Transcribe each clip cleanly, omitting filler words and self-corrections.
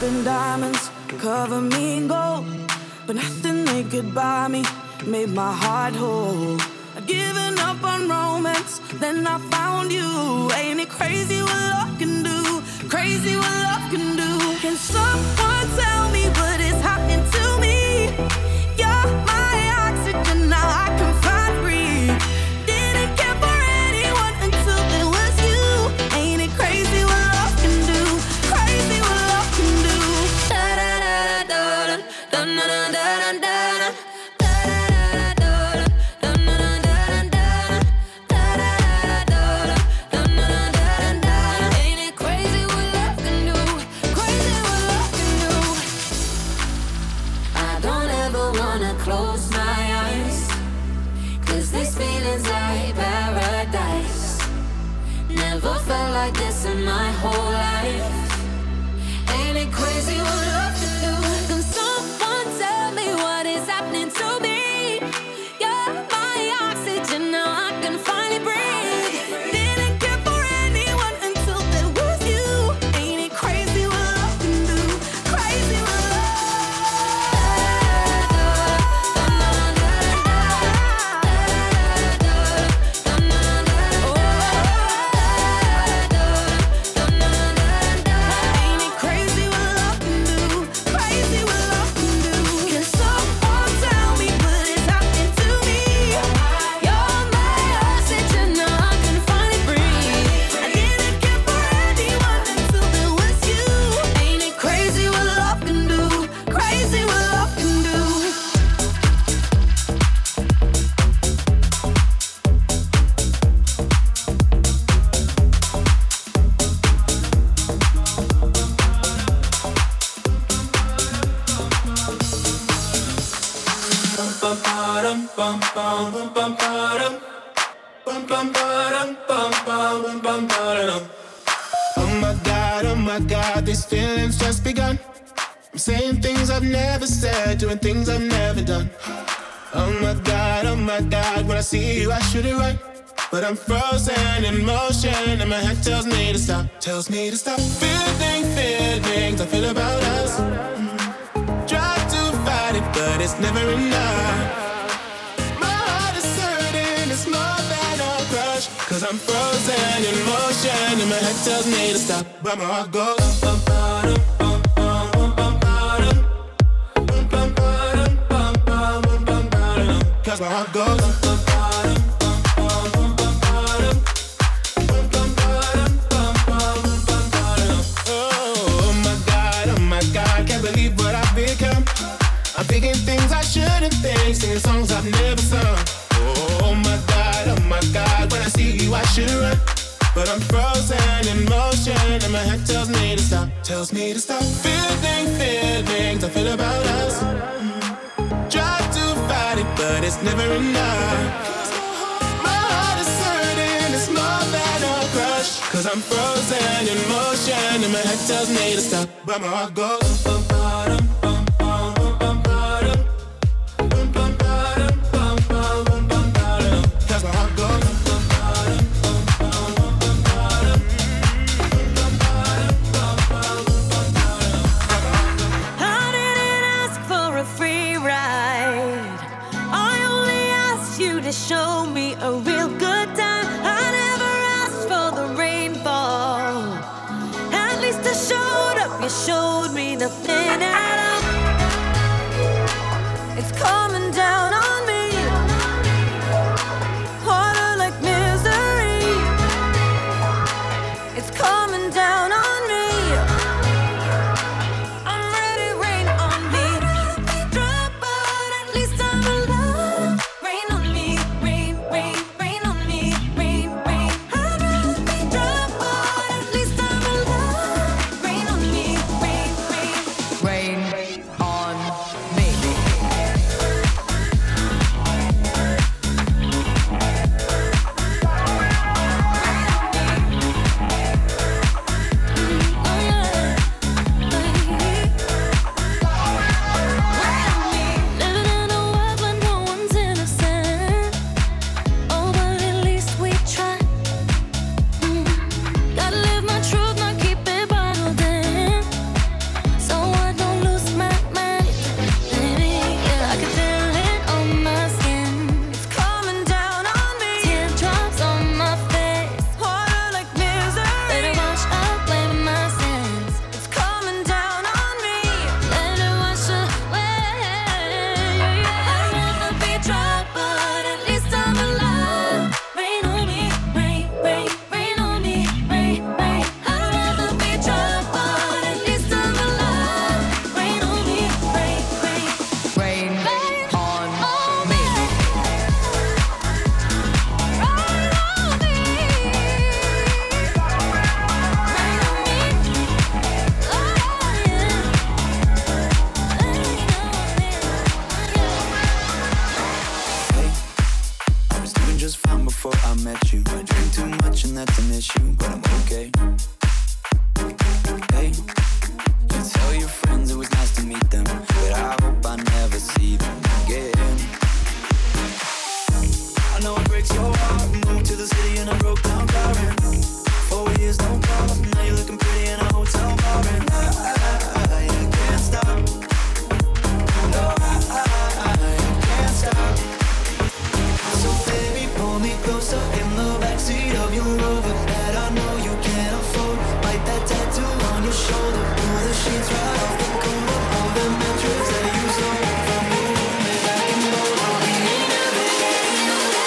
and diamonds cover me in gold, but nothing they could buy me made my heart whole. I'd given up on romance, then I found you. Ain't it crazy what love can do? Crazy what love can do. Can someone tell me what is happening to me? You're my oxygen, now I can find breathe. Didn't care for anyone until it was you. Ain't it crazy what love can do? Crazy what love can do. Da da da da da da da da da da. Close my eyes, 'cause this feeling's like paradise. Never felt like this in my whole life. Ain't it crazy what love can do? Can someone tell me what is happening to me? You're my oxygen, now I can finally breathe. Didn't care for anyone until there was you. Ain't it crazy what love can do? Crazy what love. Oh my God, these feelings just begun. I'm saying things I've never said, doing things I've never done. Oh my God, when I see you I shoot it right, but I'm frozen in motion and my head tells me to stop. Feeling feelings I feel about us. Try to fight it, but it's never enough. Cause I'm frozen in motion and my head tells me to stop, but my heart goes bum bum bum bum bum bum bum bum bum bum bum. Cause my heart goes bum bum bum bum bum bum. Oh my God, can't believe what I've become. I'm thinking things I shouldn't think, singing songs I've never sung. Oh my God, when I see you I should run, but I'm frozen in motion and my head tells me to stop. Feeling feelings I feel about us. Try to fight it, but it's never enough. My heart is hurting, it's more than a crush. Cause I'm frozen in motion and my head tells me to stop, but my heart goes bum bum bum bum bum bum. Show me a real good time. I never asked for the rainfall. At least I showed up. You showed me nothing at all. It's coming down on me. Water like misery. It's coming down on me. I'm ready, rain on me. Drop, but at least I'm alive. Rain on me. Rain on just fine before I met you. I drink too much and that's an issue, but I'm okay. Hey, you tell your friends it was nice to meet them, but I hope I never see them again. I know it breaks your heart. Moved to the city in a broke down car and 4 years no calls. Now you're looking pretty in a hotel bar and I can't stop. No, I can't stop. So baby, pull me closer in the backseat of your Rover that I know you can't afford. Bite that tattoo on your shoulder. Pull the sheets right off the corner of the mattress that you stole from your roommate back in Boulder. We ain't never getting older.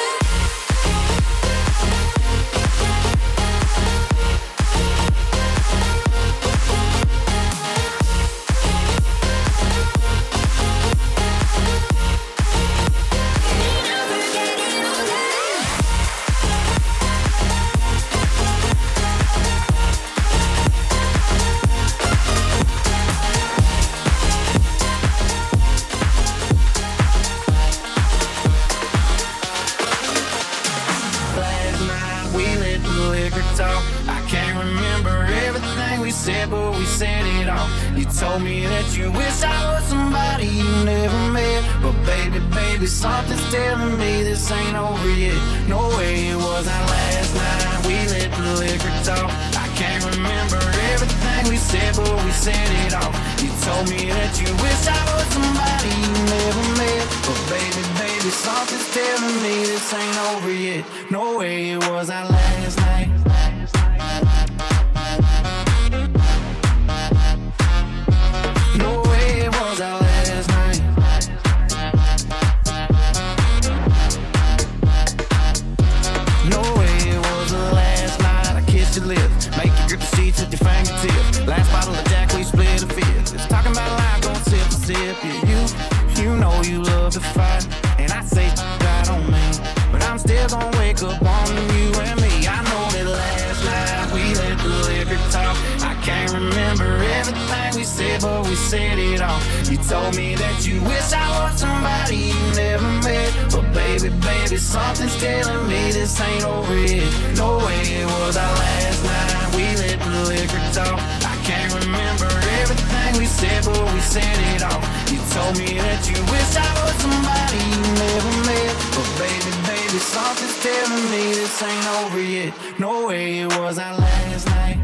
But we said it all. You told me that you wish I was somebody you never met. But baby, something's telling me this ain't over yet. No way it was our last night. We let the liquor talk. I can't remember everything we said, but we said it all. You told me that you wish I was somebody you never met. But baby, something's telling me this ain't over yet. No way it was our last night. No way it was our last night. No way it was the last night. I kissed your lips, make you grip the sheets with your fingertips. Last bottle of Jack, we split a fifth. It's talking about life, going sip for sip. Yeah, you know you love to fight, and I say that on me, but I'm still gonna wake up on you and me. I know that last night we let the liquor talk. I can't remember everything we said, but we said it all. You told me that you wish I was somebody you never met. But baby, something's telling me this ain't over yet. No way it was our last night. We let the liquor talk. I can't remember everything we said, but we said it all. You told me that you wish I was somebody you never met. But baby, something's telling me this ain't over yet. No way it was our last night.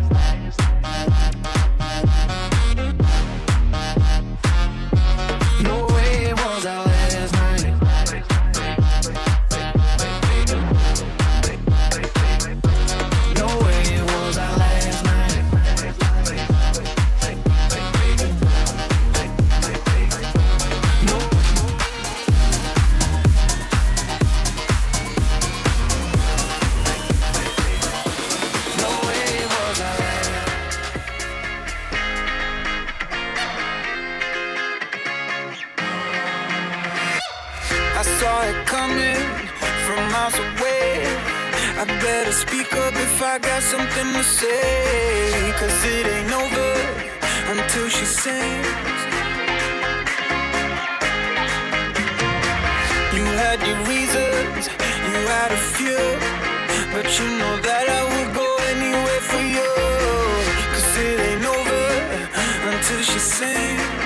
No way it was our last night. No way it was our last night. No. No way it was our last night. I saw it coming from miles away. I better speak up if I got something to say, 'cause it ain't over until she sings. You had your reasons, you had a few, but you know that I would go anywhere for you, 'cause it ain't over until she sings.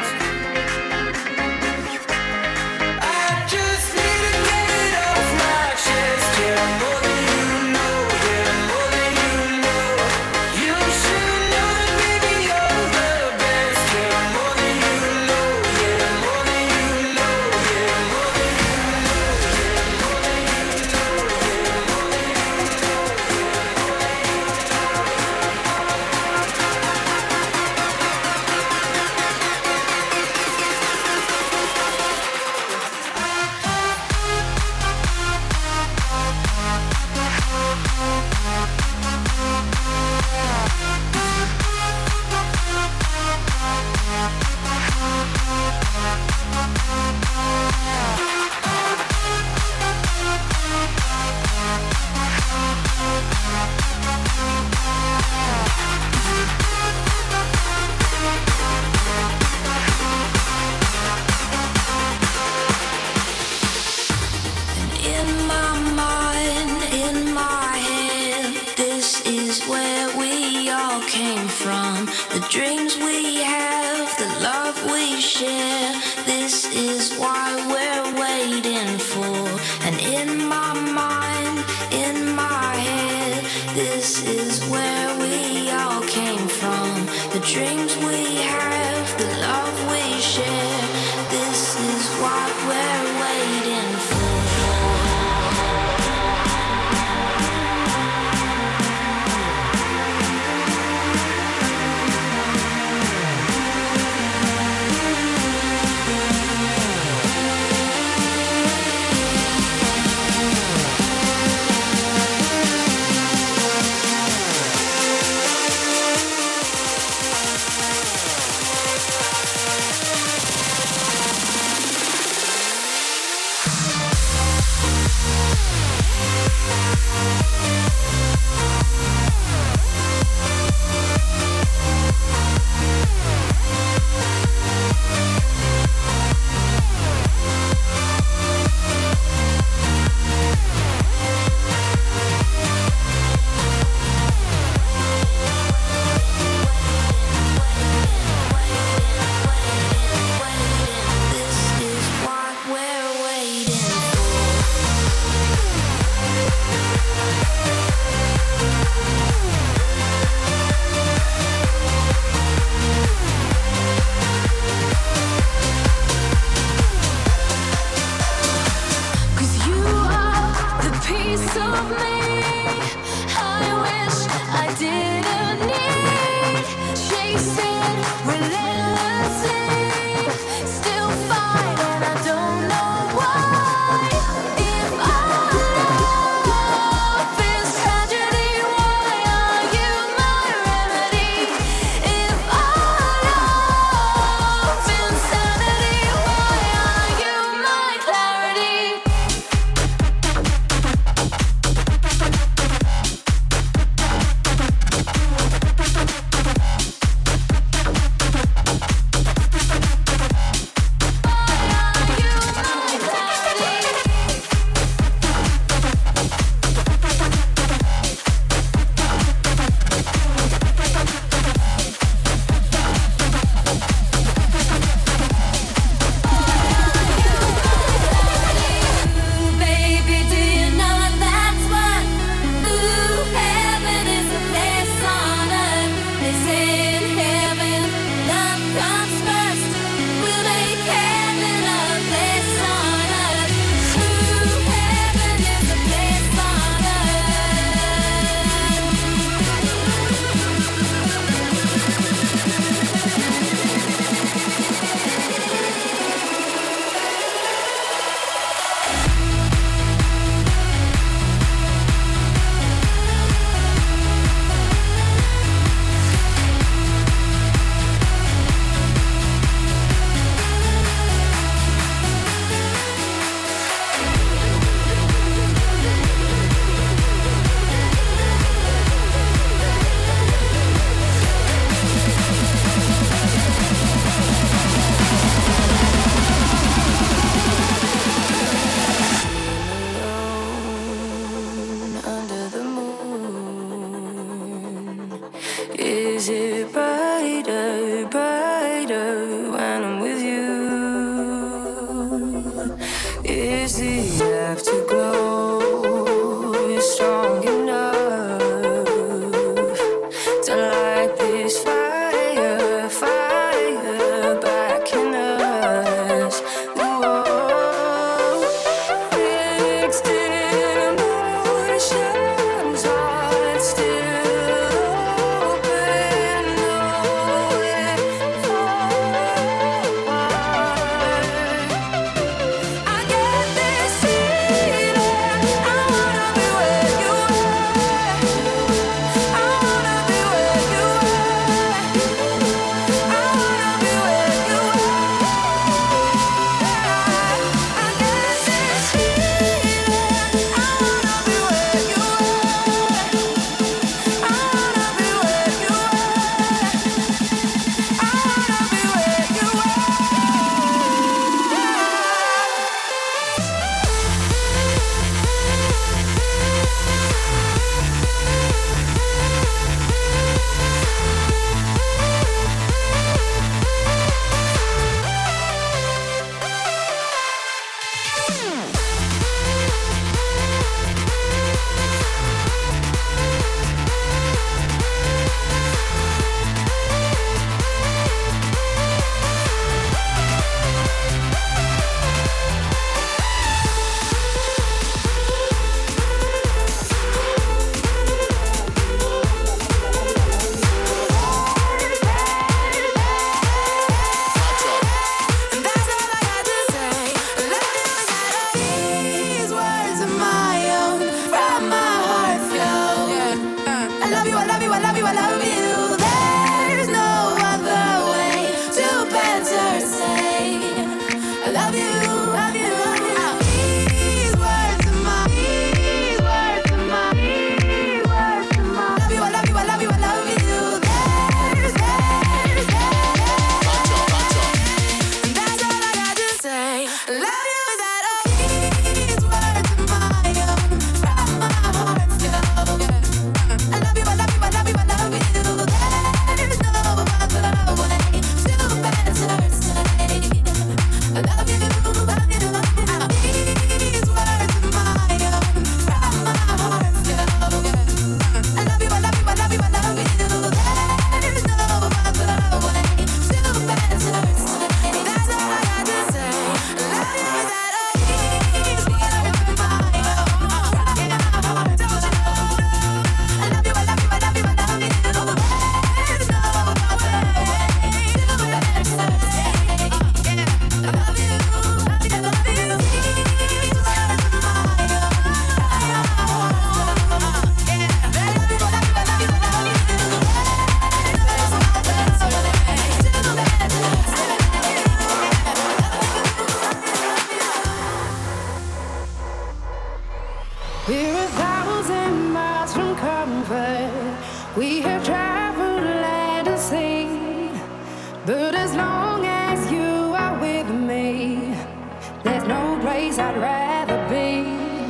We're 1,000 miles from comfort. We have traveled land and sea. But as long as you are with me, there's no place I'd rather be.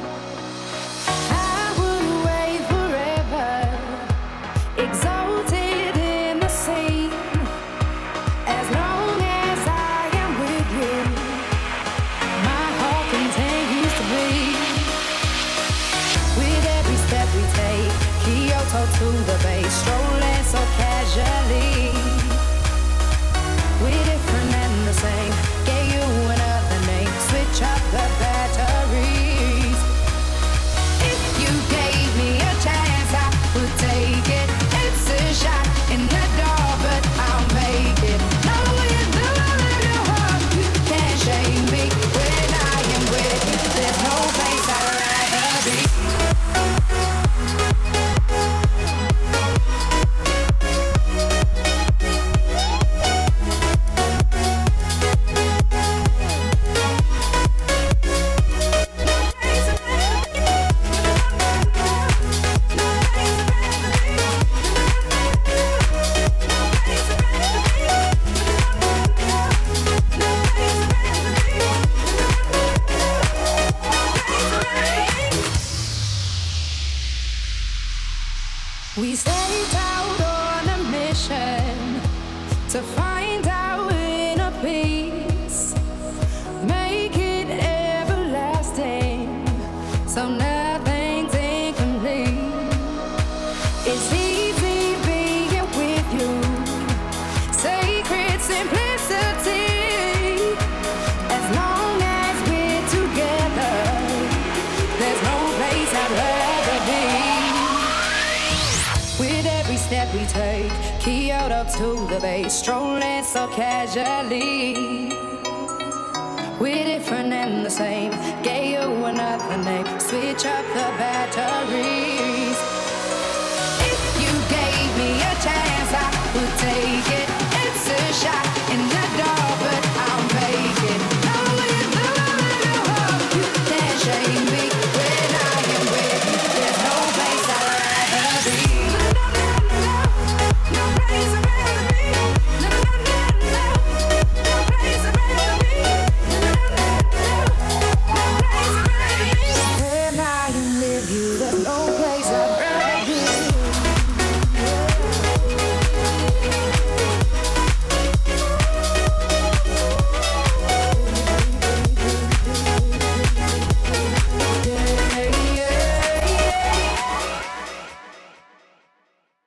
I would wait forever, exalted in the sea. As long as I am with you, my heart continues to beat. With every step we take, Kyoto to the bay, strolling so casually. We're different and the same, gave you another name, switch up the batteries. If you gave me a chance, I would take it. It's a shot in the dark, but I'll make it. No, with the love in your heart, you can't shame me. When I am with you, there's no place I'd rather be. We set out on a mission to find our inner peace, make it everlasting, so nothing's incomplete. It's easy being with you, sacred simplicity. As long as we're together, there's no place I'd rather be. With every step we take, Kyoto to the bay, strolling so casually. We're different and the same, gave you another name, switch up the battery.